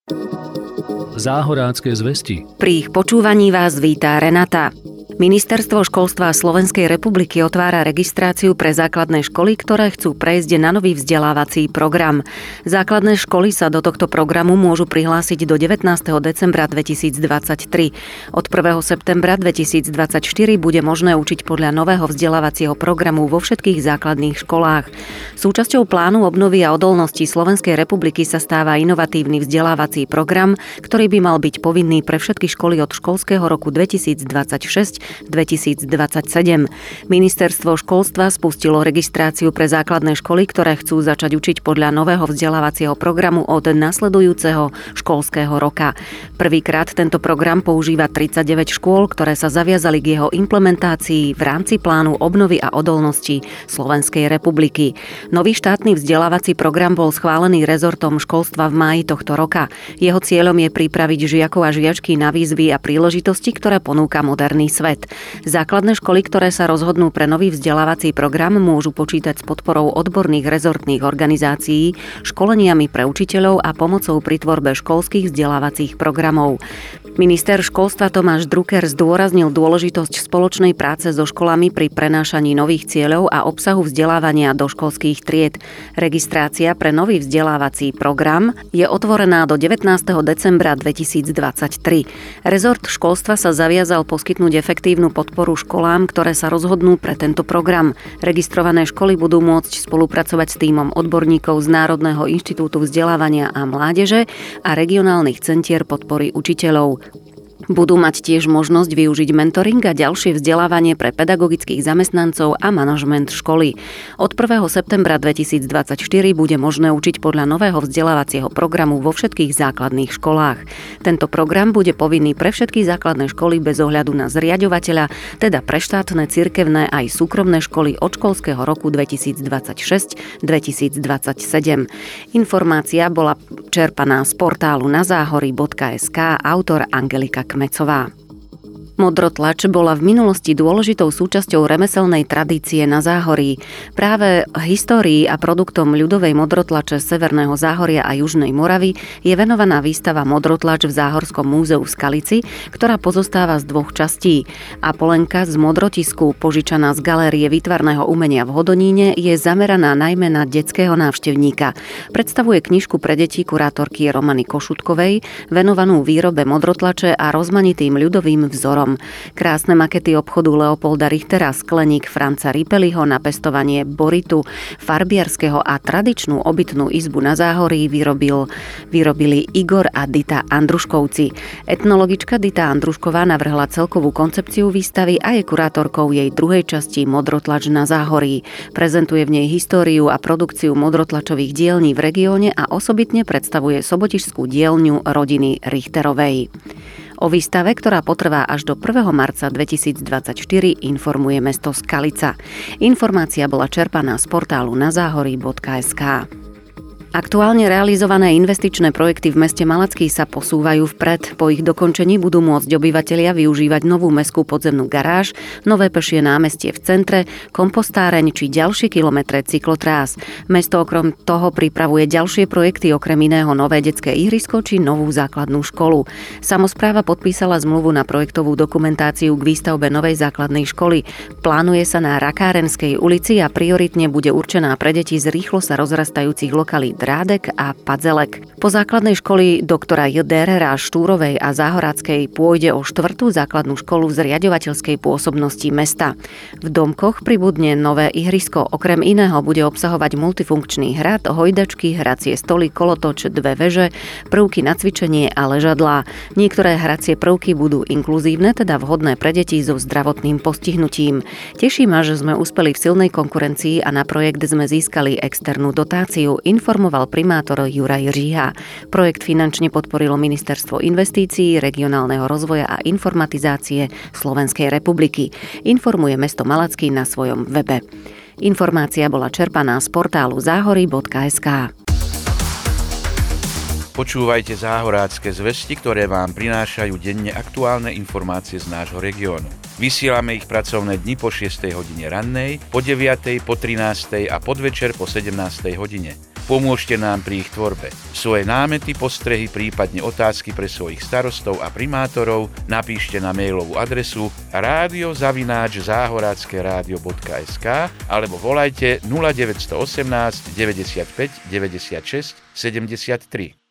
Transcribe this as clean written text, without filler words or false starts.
Záhorácké zvesti. Pri ich počúvaní vás vítá Renata. Ministerstvo školstva Slovenskej republiky otvára registráciu pre základné školy, ktoré chcú prejsť na nový vzdelávací program. Základné školy sa do tohto programu môžu prihlásiť do 19. decembra 2023. Od 1. septembra 2024 bude možné učiť podľa nového vzdelávacieho programu vo všetkých základných školách. Súčasťou plánu obnovy a odolnosti Slovenskej republiky sa stáva inovatívny vzdelávací program, ktorý by mal byť povinný pre všetky školy od školského roku 2026-2027. Ministerstvo školstva spustilo registráciu pre základné školy, ktoré chcú začať učiť podľa nového vzdelávacieho programu od nasledujúceho školského roka. Prvýkrát tento program používa 39 škôl, ktoré sa zaviazali k jeho implementácii v rámci plánu obnovy a odolnosti Slovenskej republiky. Nový štátny vzdelávací program bol schválený rezortom školstva v máji tohto roka. Jeho cieľom je pripraviť žiakov a žiačky na výzvy a príležitosti, ktoré ponúka moderný svet. Základné školy, ktoré sa rozhodnú pre nový vzdelávací program, môžu počítať s podporou odborných rezortných organizácií, školeniami pre učiteľov a pomocou pri tvorbe školských vzdelávacích programov. Minister školstva Tomáš Drucker zdôraznil dôležitosť spoločnej práce so školami pri prenášaní nových cieľov a obsahu vzdelávania do školských tried. Registrácia pre nový vzdelávací program je otvorená do 19. decembra 2023. Rezort školstva sa zaviazal poskytnúť efektívnu podporu školám, ktoré sa rozhodnú pre tento program. Registrované školy budú môcť spolupracovať s tímom odborníkov z Národného inštitútu vzdelávania a mládeže a regionálnych centier podpory učiteľov. Budú mať tiež možnosť využiť mentoring a ďalšie vzdelávanie pre pedagogických zamestnancov a manažment školy. Od 1. septembra 2024 bude možné učiť podľa nového vzdelávacieho programu vo všetkých základných školách. Tento program bude povinný pre všetky základné školy bez ohľadu na zriaďovateľa, teda pre štátne, cirkevné aj súkromné školy od školského roku 2026-2027. Informácia bola čerpaná z portálu nazáhory.sk, autor Angelika Kmecová. Modrotlač bola v minulosti dôležitou súčasťou remeselnej tradície na Záhorí. Práve histórii a produktom ľudovej modrotlače Severného Záhoria a Južnej Moravy je venovaná výstava Modrotlač v Záhorskom múzeu v Skalici, ktorá pozostáva z dvoch častí. Apolenka z modrotisku, požičaná z galérie výtvarného umenia v Hodoníne, je zameraná najmä na detského návštevníka. Predstavuje knižku pre deti kurátorky Romany Košutkovej, venovanú výrobe modrotlače a rozmanitým ľudovým vzorom. Krásne makety obchodu Leopolda Richtera, skleník Franca Ripeliho na pestovanie boritu, farbiarského a tradičnú obytnú izbu na Záhorí vyrobili Igor a Dita Andruškovci. Etnologička Dita Andrušková navrhla celkovú koncepciu výstavy a je kurátorkou jej druhej časti Modrotlač na Záhorí. Prezentuje v nej históriu a produkciu modrotlačových dielní v regióne a osobitne predstavuje sobotišskú dielňu rodiny Richterovej. O výstave, ktorá potrvá až do 1. marca 2024, informuje mesto Skalica. Informácia bola čerpaná z portálu nazáhory.sk. Aktuálne realizované investičné projekty v meste Malacký sa posúvajú vpred. Po ich dokončení budú môcť obyvatelia využívať novú mestskú podzemnú garáž, nové pešie námestie v centre, kompostáreň či ďalšie kilometre cyklotrás. Mesto okrem toho pripravuje ďalšie projekty, okrem iného nové detské ihrisko či novú základnú školu. Samospráva podpísala zmluvu na projektovú dokumentáciu k výstavbe novej základnej školy. Plánuje sa na Rakárenskej ulici a prioritne bude určená pre deti z rýchlo sa rozrastajúcich lokalít Rádek a Padzelek. Po základnej školy doktora J.D.R. Štúrovej a Záhoráckej pôjde o 4. základnú školu v zriaďovateľskej pôsobnosti mesta. V domkoch pribudne nové ihrisko, okrem iného bude obsahovať multifunkčný hrad, hojdačky, hracie stoly, kolotoč, 2 veže, prvky na cvičenie a ležadlá. Niektoré hracie prvky budú inkluzívne, teda vhodné pre deti so zdravotným postihnutím. Teší ma, že sme uspeli v silnej konkurencii a na projekt sme získali externú dotáciu, informoval primátor Juraj Žíha. Projekt finančne podporilo Ministerstvo investícií, regionálneho rozvoja a informatizácie Slovenskej republiky. Informuje mesto Malacký na svojom webe. Informácia bola čerpaná z portálu záhory.sk. Počúvajte Záhorácké zvesti, ktoré vám prinášajú denne aktuálne informácie z nášho regiónu. Vysielame ich pracovné dni po 6. hodine rannej, po 9., po 13. a podvečer po 17. hodine. Pomôžte nám pri ich tvorbe. Svoje námety, postrehy, prípadne otázky pre svojich starostov a primátorov napíšte na mailovú adresu radio@zahorackeradio.sk alebo volajte 0918 95 96 73.